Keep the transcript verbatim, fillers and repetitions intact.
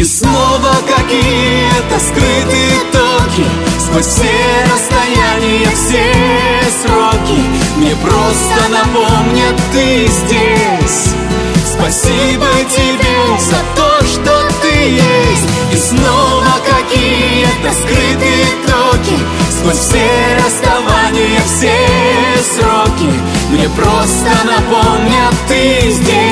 снова какие-то скрытые токи, сквозь все расстояния, все сроки мне просто напомнят: ты здесь. Спасибо тебе за то, что ты есть. И снова какие-то скрытые токи, сквозь все расставания, все сроки мне просто напомнят: ты здесь.